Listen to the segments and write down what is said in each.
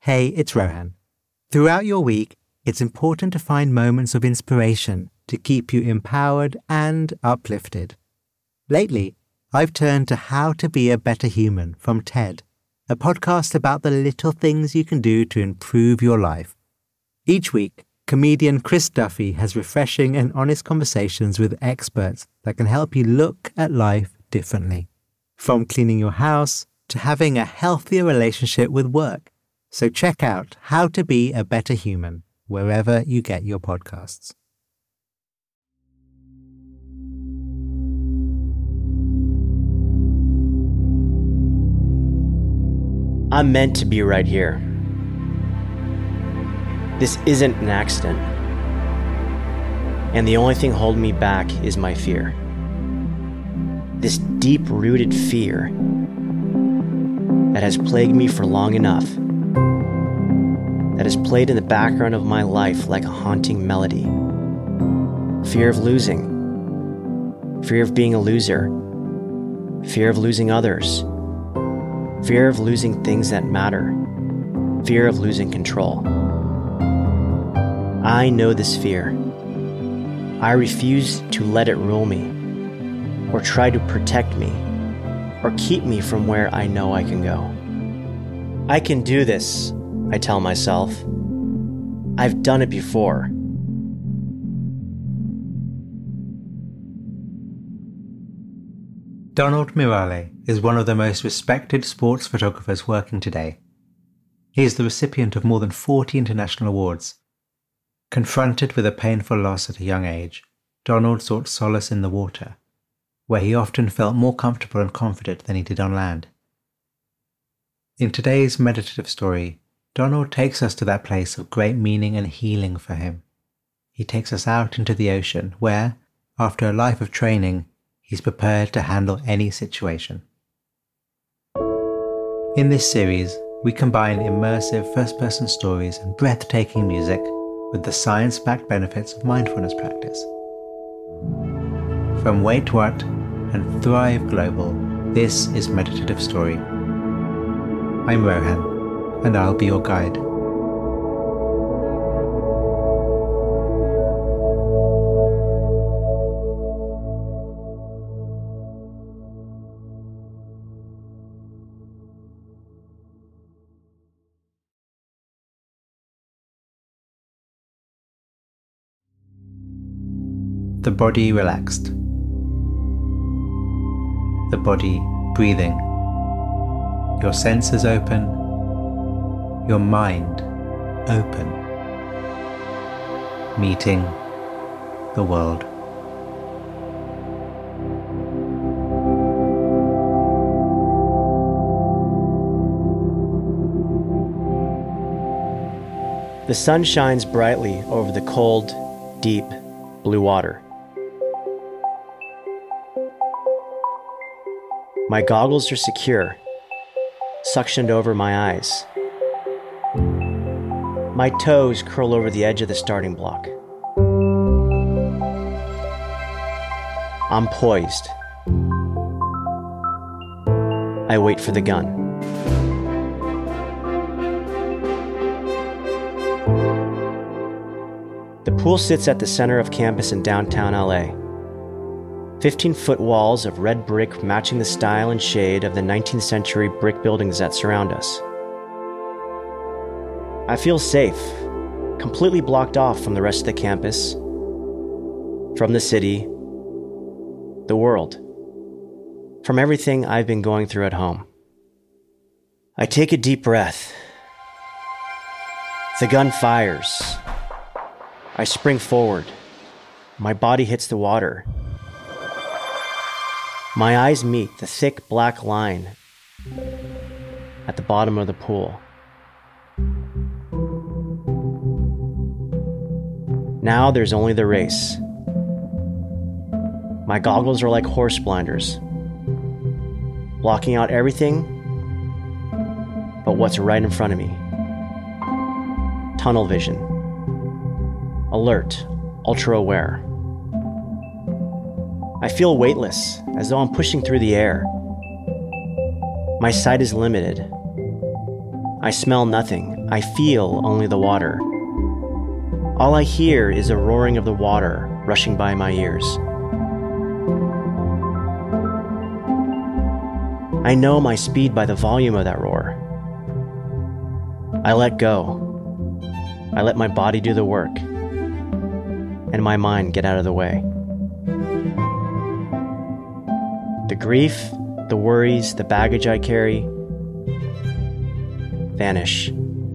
Hey, it's Rohan. Throughout your week, it's important to find moments of inspiration to keep you empowered and uplifted. Lately, I've turned to How to Be a Better Human from TED, a podcast about the little things you can do to improve your life. Each week, comedian Chris Duffy has refreshing and honest conversations with experts that can help you look at life differently. From cleaning your house to having a healthier relationship with work. So check out How to Be a Better Human wherever you get your podcasts. I'm meant to be right here. This isn't an accident. And the only thing holding me back is my fear. This deep-rooted fear that has plagued me for long enough, that has played in the background of my life like a haunting melody. Fear of losing. Fear of being a loser. Fear of losing others. Fear of losing things that matter. Fear of losing control. I know this fear. I refuse to let it rule me, or try to protect me, or keep me from where I know I can go. I can do this, I tell myself. I've done it before. Donald Mirale is one of the most respected sports photographers working today. He is the recipient of more than 40 international awards. Confronted with a painful loss at a young age, Donald sought solace in the water, where he often felt more comfortable and confident than he did on land. In today's meditative story, Donald takes us to that place of great meaning and healing for him. He takes us out into the ocean where, after a life of training, he's prepared to handle any situation. In this series, we combine immersive first-person stories and breathtaking music with the science-backed benefits of mindfulness practice. From Wait What and Thrive Global, this is Meditative Story. I'm Rohan, and I'll be your guide. The body relaxed. The body breathing. Your senses open. Your mind open. Meeting the world. The sun shines brightly over the cold, deep blue water. My goggles are secure, suctioned over my eyes. My toes curl over the edge of the starting block. I'm poised. I wait for the gun. The pool sits at the center of campus in downtown LA. 15-foot walls of red brick matching the style and shade of the 19th century brick buildings that surround us. I feel safe, completely blocked off from the rest of the campus, from the city, the world, from everything I've been going through at home. I take a deep breath. The gun fires. I spring forward. My body hits the water. My eyes meet the thick black line at the bottom of the pool. Now there's only the race. My goggles are like horse blinders, blocking out everything but what's right in front of me. Tunnel vision. Alert, ultra aware. I feel weightless, as though I'm pushing through the air. My sight is limited. I smell nothing. I feel only the water. All I hear is the roaring of the water rushing by my ears. I know my speed by the volume of that roar. I let go. I let my body do the work, and my mind get out of the way. The grief, the worries, the baggage I carry vanish.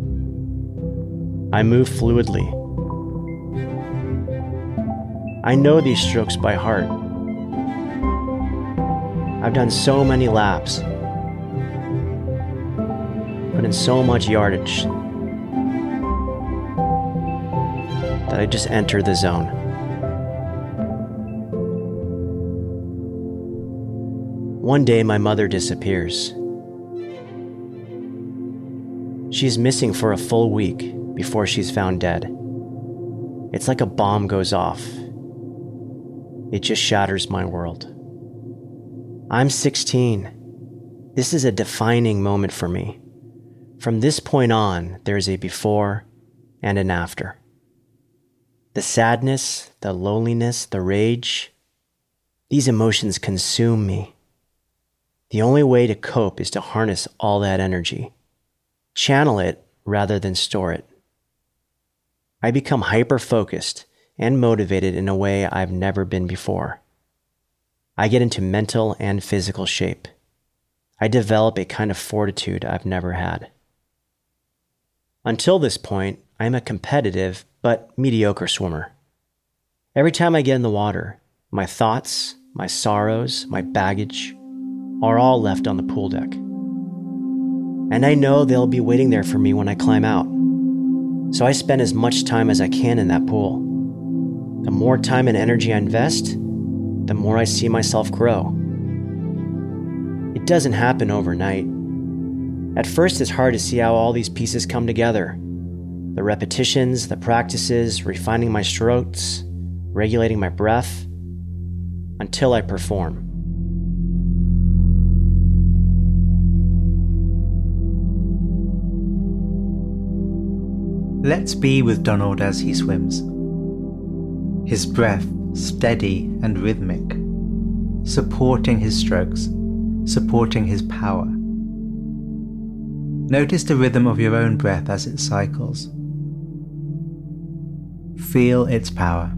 I move fluidly. I know these strokes by heart. I've done so many laps, put in so much yardage, that I just enter the zone. One day my mother disappears. She's missing for a full week before she's found dead. It's like a bomb goes off. It just shatters my world. I'm 16. This is a defining moment for me. From this point on, there is a before and an after. The sadness, the loneliness, the rage, these emotions consume me. The only way to cope is to harness all that energy. Channel it rather than store it. I become hyper-focused and motivated in a way I've never been before. I get into mental and physical shape. I develop a kind of fortitude I've never had. Until this point, I'm a competitive but mediocre swimmer. Every time I get in the water, my thoughts, my sorrows, my baggage are all left on the pool deck. And I know they'll be waiting there for me when I climb out. So I spend as much time as I can in that pool. The more time and energy I invest, the more I see myself grow. It doesn't happen overnight. At first, it's hard to see how all these pieces come together. The repetitions, the practices, refining my strokes, regulating my breath, until I perform. Let's be with Donald as he swims. His breath steady and rhythmic, supporting his strokes, supporting his power. Notice the rhythm of your own breath as it cycles. Feel its power.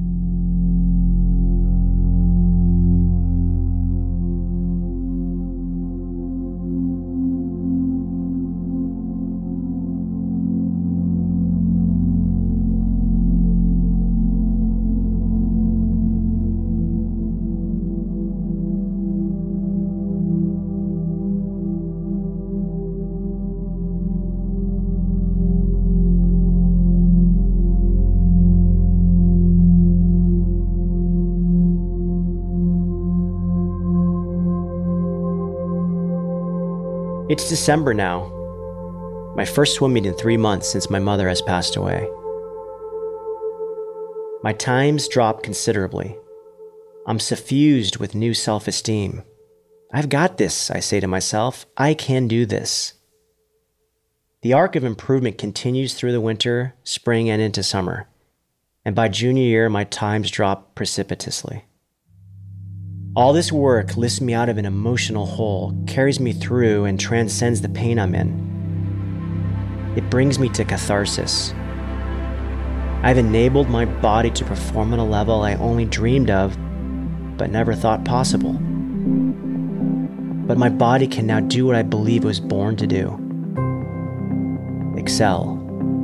It's December now, my first swim meet in 3 months since my mother has passed away. My times drop considerably. I'm suffused with new self-esteem. I've got this, I say to myself. I can do this. The arc of improvement continues through the winter, spring, and into summer. And by junior year, my times drop precipitously. All this work lifts me out of an emotional hole, carries me through, and transcends the pain I'm in. It brings me to catharsis. I've enabled my body to perform on a level I only dreamed of, but never thought possible. But my body can now do what I believe it was born to do. Excel.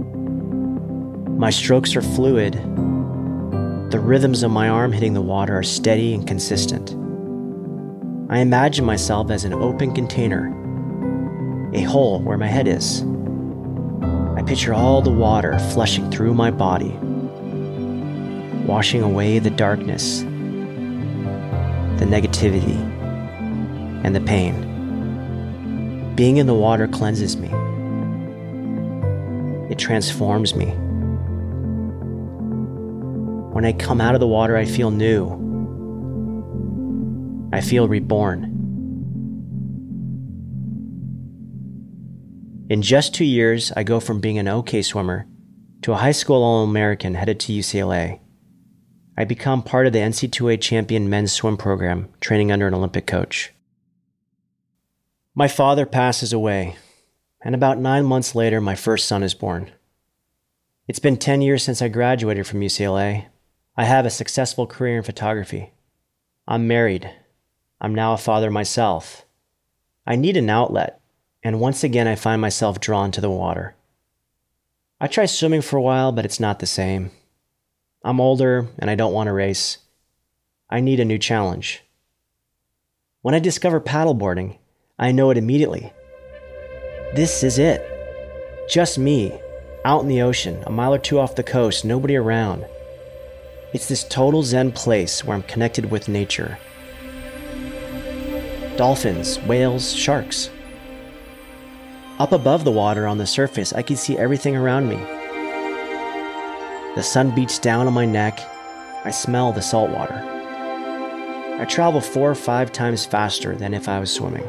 My strokes are fluid. The rhythms of my arm hitting the water are steady and consistent. I imagine myself as an open container, a hole where my head is. I picture all the water flushing through my body, washing away the darkness, the negativity, and the pain. Being in the water cleanses me. It transforms me. When I come out of the water, I feel new. I feel reborn. In just 2 years, I go from being an okay swimmer to a high school All-American headed to UCLA. I become part of the NCAA champion men's swim program, training under an Olympic coach. My father passes away, and about 9 months later, my first son is born. It's been 10 years since I graduated from UCLA. I have a successful career in photography. I'm married. I'm now a father myself. I need an outlet, and once again I find myself drawn to the water. I tried swimming for a while, but it's not the same. I'm older, and I don't want to race. I need a new challenge. When I discover paddleboarding, I know it immediately. This is it. Just me, out in the ocean, a mile or two off the coast, nobody around. It's this total zen place where I'm connected with nature. Dolphins, whales, sharks. Up above the water on the surface, I can see everything around me. The sun beats down on my neck. I smell the salt water. I travel 4 or 5 times faster than if I was swimming.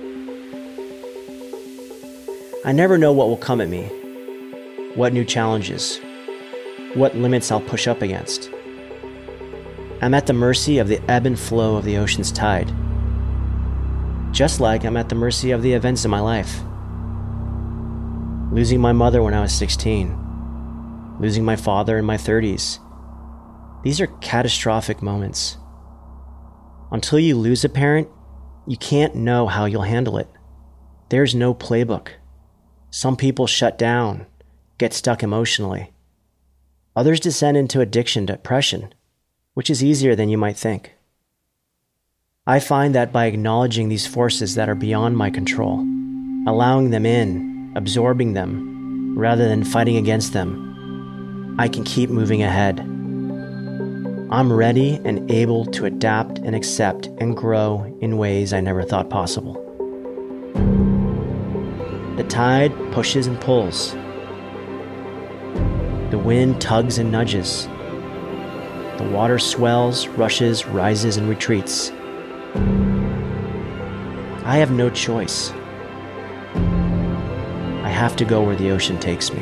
I never know what will come at me, what new challenges, what limits I'll push up against. I'm at the mercy of the ebb and flow of the ocean's tide, just like I'm at the mercy of the events in my life. Losing my mother when I was 16, losing my father in my 30s. These are catastrophic moments. Until you lose a parent, you can't know how you'll handle it. There's no playbook. Some people shut down, get stuck emotionally. Others descend into addiction, depression, which is easier than you might think. I find that by acknowledging these forces that are beyond my control, allowing them in, absorbing them, rather than fighting against them, I can keep moving ahead. I'm ready and able to adapt and accept and grow in ways I never thought possible. The tide pushes and pulls. The wind tugs and nudges. The water swells, rushes, rises, and retreats. I have no choice. I have to go where the ocean takes me.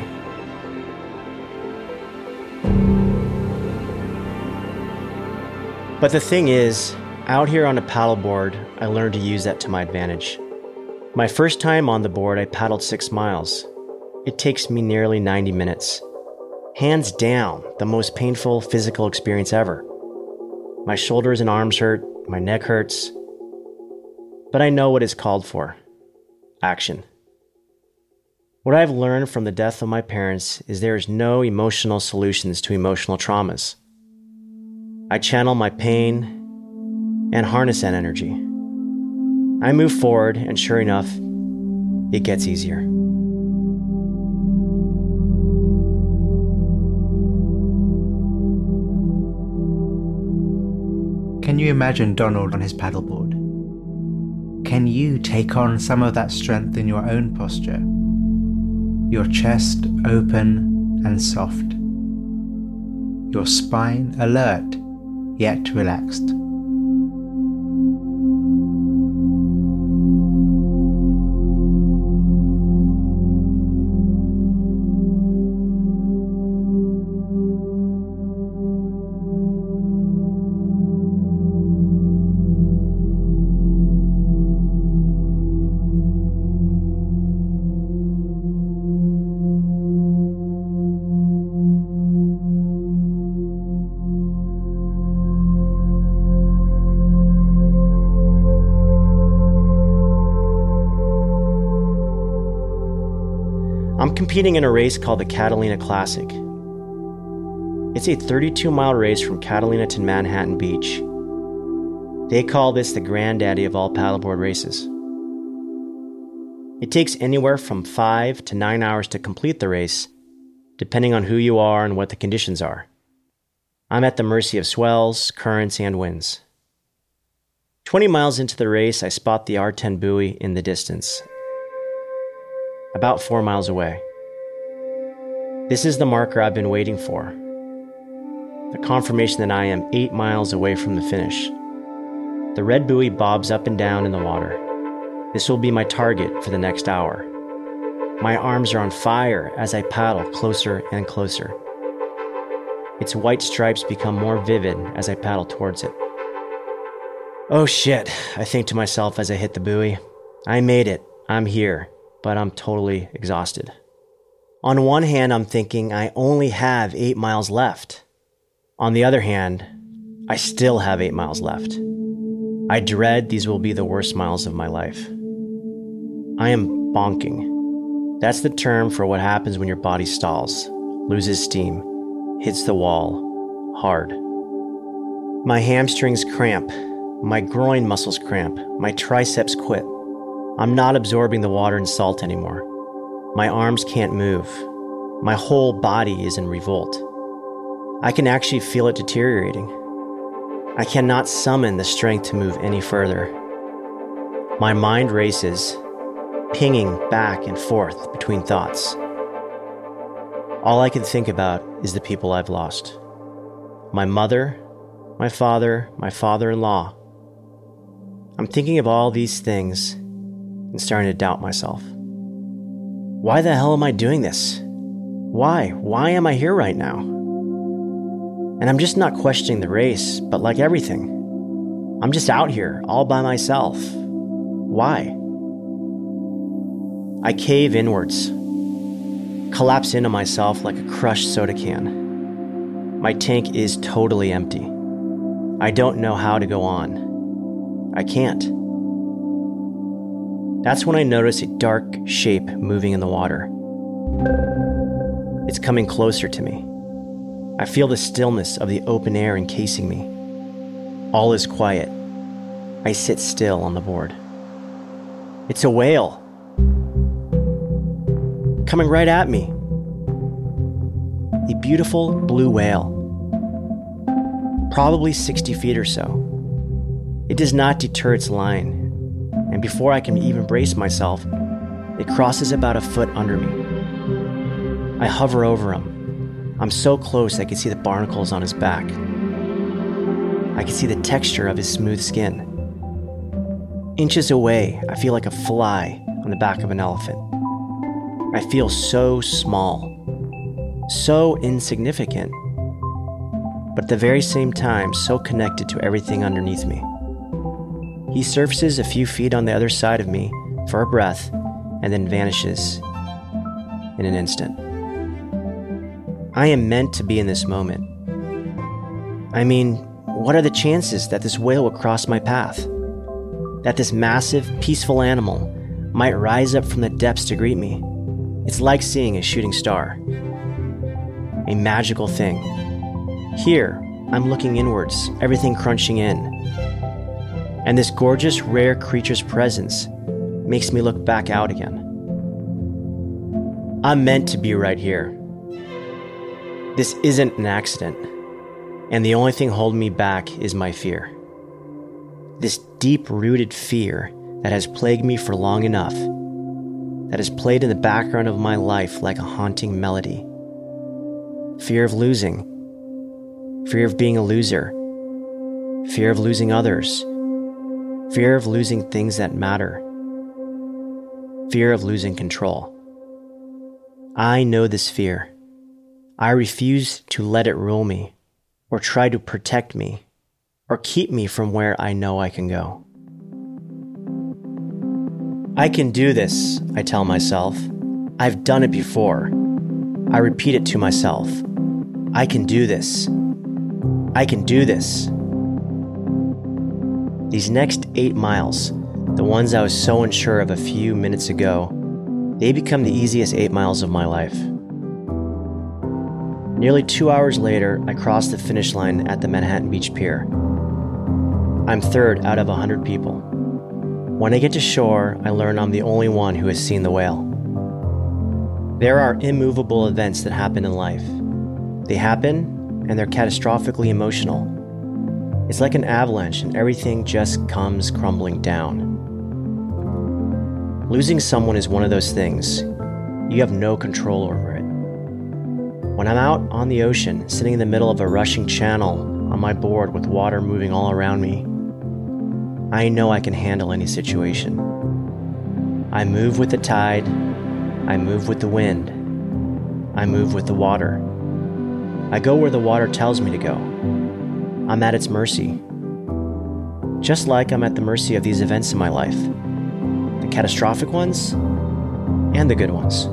But the thing is, out here on a paddleboard, I learned to use that to my advantage. My first time on the board, I paddled 6 miles. It takes me nearly 90 minutes. Hands down, the most painful physical experience ever. My shoulders and arms hurt, my neck hurts. But I know what is called for. Action. What I've learned from the death of my parents is there is no emotional solutions to emotional traumas. I channel my pain and harness that energy. I move forward, and sure enough, it gets easier. Can you imagine Donald on his paddleboard? Can you take on some of that strength in your own posture? Your chest open and soft. Your spine alert, yet relaxed. I'm competing in a race called the Catalina Classic. It's a 32-mile race from Catalina to Manhattan Beach. They call this the granddaddy of all paddleboard races. It takes anywhere from 5 to 9 hours to complete the race, depending on who you are and what the conditions are. I'm at the mercy of swells, currents, and winds. 20 miles into the race, I spot the R10 buoy in the distance, about 4 miles away. This is the marker I've been waiting for. The confirmation that I am 8 miles away from the finish. The red buoy bobs up and down in the water. This will be my target for the next hour. My arms are on fire as I paddle closer and closer. Its white stripes become more vivid as I paddle towards it. Oh shit, I think to myself as I hit the buoy. I made it. I'm here, but I'm totally exhausted. On one hand, I'm thinking I only have 8 miles left. On the other hand, I still have 8 miles left. I dread these will be the worst miles of my life. I am bonking. That's the term for what happens when your body stalls, loses steam, hits the wall, hard. My hamstrings cramp, my groin muscles cramp, my triceps quit. I'm not absorbing the water and salt anymore. My arms can't move. My whole body is in revolt. I can actually feel it deteriorating. I cannot summon the strength to move any further. My mind races, pinging back and forth between thoughts. All I can think about is the people I've lost. My mother, my father, my father-in-law. I'm thinking of all these things and starting to doubt myself. Why the hell am I doing this? Why? Why am I here right now? And I'm just not questioning the race, but like everything, I'm just out here all by myself. Why? I cave inwards, collapse into myself like a crushed soda can. My tank is totally empty. I don't know how to go on. I can't. That's when I notice a dark shape moving in the water. It's coming closer to me. I feel the stillness of the open air encasing me. All is quiet. I sit still on the board. It's a whale. Coming right at me. A beautiful blue whale. Probably 60 feet or so. It does not deter its line, and before I can even brace myself, it crosses about a foot under me. I hover over him. I'm so close I can see the barnacles on his back. I can see the texture of his smooth skin. Inches away, I feel like a fly on the back of an elephant. I feel so small, so insignificant, but at the very same time, so connected to everything underneath me. He surfaces a few feet on the other side of me for a breath and then vanishes in an instant. I am meant to be in this moment. I mean, what are the chances that this whale will cross my path? That this massive, peaceful animal might rise up from the depths to greet me? It's like seeing a shooting star. A magical thing. Here, I'm looking inwards, everything crunching in. And this gorgeous, rare creature's presence makes me look back out again. I'm meant to be right here. This isn't an accident, and the only thing holding me back is my fear. This deep-rooted fear that has plagued me for long enough, that has played in the background of my life like a haunting melody. Fear of losing. Fear of being a loser. Fear of losing others. Fear of losing things that matter. Fear of losing control. I know this fear. I refuse to let it rule me, or try to protect me, or keep me from where I know I can go. I can do this, I tell myself. I've done it before. I repeat it to myself. I can do this. I can do this. These next 8 miles, the ones I was so unsure of a few minutes ago, they become the easiest 8 miles of my life. Nearly 2 hours later, I cross the finish line at the Manhattan Beach Pier. I'm third out of 100 people. When I get to shore, I learn I'm the only one who has seen the whale. There are immovable events that happen in life. They happen, and they're catastrophically emotional. It's like an avalanche, and everything just comes crumbling down. Losing someone is one of those things. You have no control over it. When I'm out on the ocean, sitting in the middle of a rushing channel on my board with water moving all around me, I know I can handle any situation. I move with the tide, I move with the wind. I move with the water. I go where the water tells me to go. I'm at its mercy. Just like I'm at the mercy of these events in my life, the catastrophic ones and the good ones.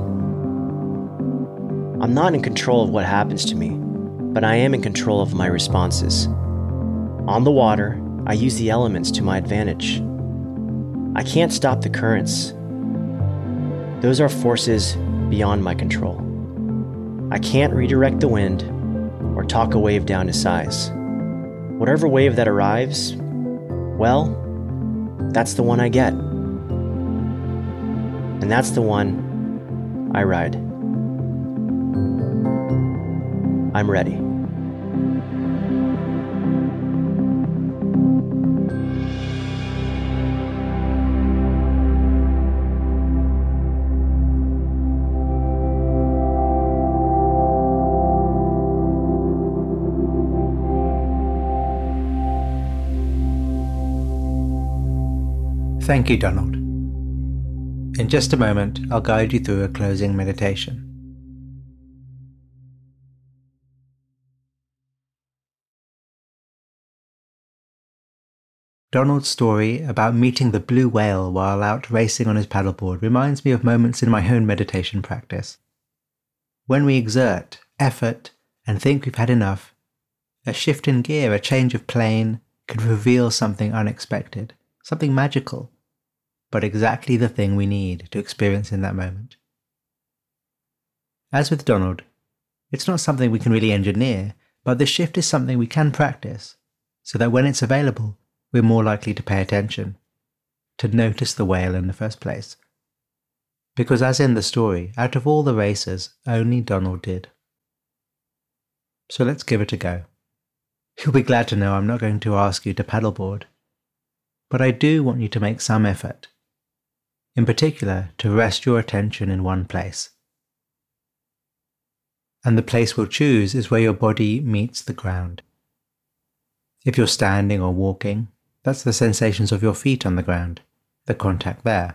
I'm not in control of what happens to me, but I am in control of my responses. On the water, I use the elements to my advantage. I can't stop the currents. Those are forces beyond my control. I can't redirect the wind or talk a wave down to size. Whatever wave that arrives, well, that's the one I get. And that's the one I ride. I'm ready. Thank you, Donald. In just a moment, I'll guide you through a closing meditation. Donald's story about meeting the blue whale while out racing on his paddleboard reminds me of moments in my own meditation practice. When we exert, effort, and think we've had enough, a shift in gear, a change of plane, can reveal something unexpected, something magical, but exactly the thing we need to experience in that moment. As with Donald, it's not something we can really engineer, but the shift is something we can practice, so that when it's available, we're more likely to pay attention, to notice the whale in the first place. Because as in the story, out of all the racers, only Donald did. So let's give it a go. You'll be glad to know I'm not going to ask you to paddleboard, but I do want you to make some effort. In particular, to rest your attention in one place. And the place we'll choose is where your body meets the ground. If you're standing or walking, that's the sensations of your feet on the ground, the contact there.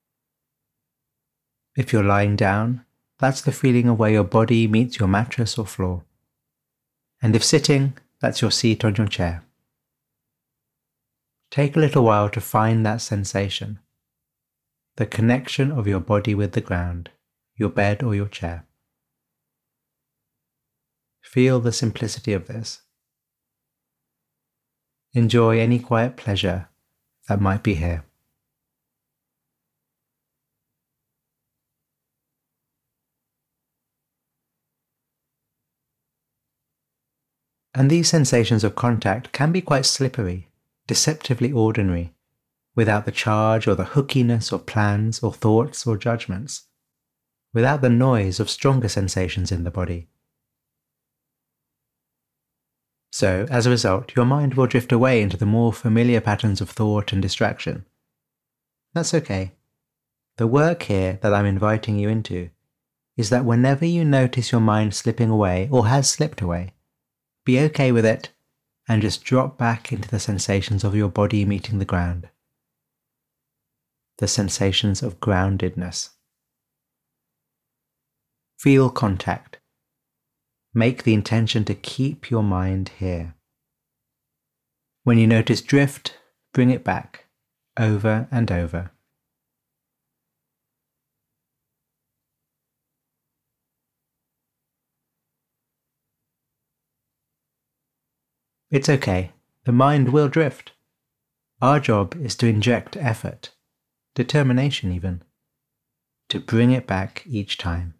If you're lying down, that's the feeling of where your body meets your mattress or floor. And if sitting, that's your seat on your chair. Take a little while to find that sensation. The connection of your body with the ground, your bed or your chair. Feel the simplicity of this. Enjoy any quiet pleasure that might be here. And these sensations of contact can be quite slippery, deceptively ordinary, without the charge or the hookiness of plans or thoughts or judgments, without the noise of stronger sensations in the body. So, as a result, your mind will drift away into the more familiar patterns of thought and distraction. That's okay. The work here that I'm inviting you into is that whenever you notice your mind slipping away or has slipped away, be okay with it and just drop back into the sensations of your body meeting the ground. The sensations of groundedness. Feel contact. Make the intention to keep your mind here. When you notice drift, bring it back, over and over. It's okay, the mind will drift. Our job is to inject effort, determination even, to bring it back each time.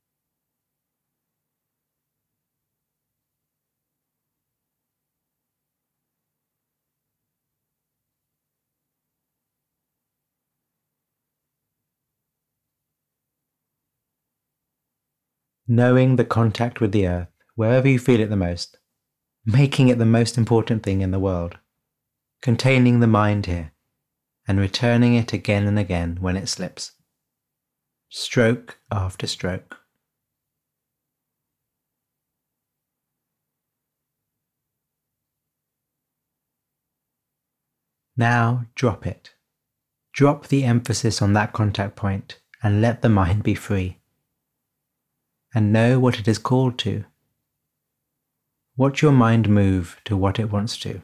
Knowing the contact with the earth, wherever you feel it the most, making it the most important thing in the world, containing the mind here, and returning it again and again when it slips, stroke after stroke. Now drop it. Drop the emphasis on that contact point and let the mind be free. And know what it is called to. Watch your mind move to what it wants to.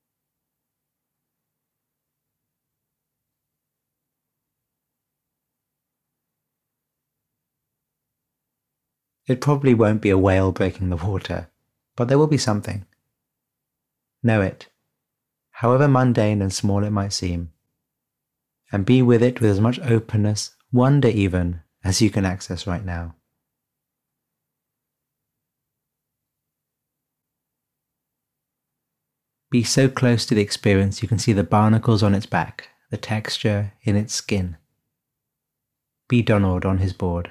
It probably won't be a whale breaking the water, but there will be something. Know it, however mundane and small it might seem, and be with it with as much openness, wonder even, as you can access right now. Be so close to the experience you can see the barnacles on its back, the texture in its skin. Be Donald on his board.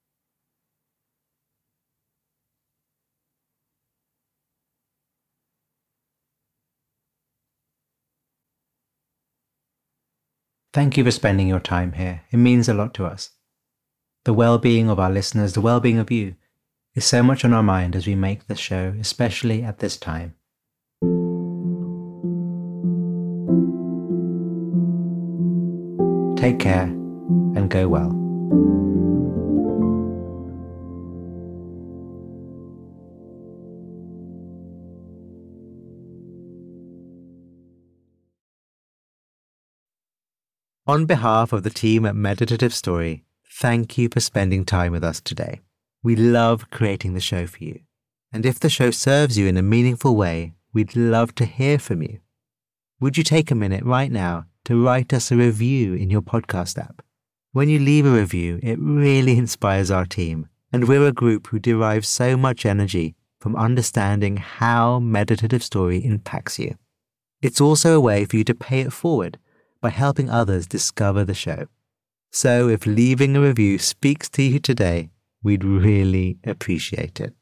Thank you for spending your time here. It means a lot to us. The well-being of our listeners, the well-being of you, is so much on our mind as we make this show, especially at this time. Take care and go well. On behalf of the team at Meditative Story, thank you for spending time with us today. We love creating the show for you. And if the show serves you in a meaningful way, we'd love to hear from you. Would you take a minute right now to write us a review in your podcast app? When you leave a review, it really inspires our team, and we're a group who derives so much energy from understanding how Meditative Story impacts you. It's also a way for you to pay it forward by helping others discover the show. So if leaving a review speaks to you today, we'd really appreciate it.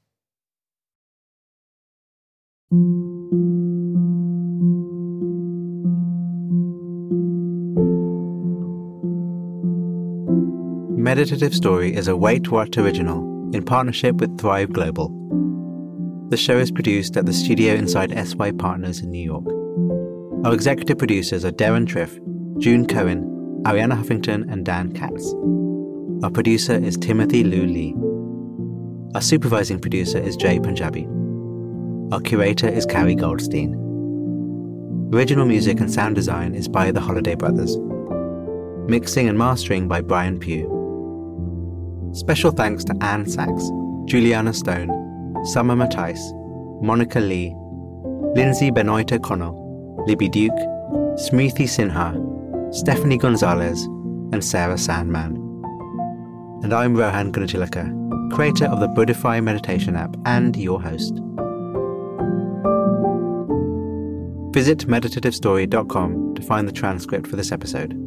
Meditative Story is a Wait What original in partnership with Thrive Global. The show is produced at the studio inside SY Partners in New York. Our executive producers are Darren Triff, June Cohen, Ariana Huffington, and Dan Katz. Our producer is Timothy Liu Lee. Our supervising producer is Jay Punjabi. Our curator is Carrie Goldstein. Original music and sound design is by the Holiday Brothers. Mixing and mastering by Brian Pugh. Special thanks to Anne Sachs, Juliana Stone, Summer Matthijs, Monica Lee, Lindsay Benoit O'Connell, Libby Duke, Smriti Sinha, Stephanie Gonzalez, and Sarah Sandman. And I'm Rohan Gunatilaka, creator of the Buddhify meditation app and your host. Visit meditativestory.com to find the transcript for this episode.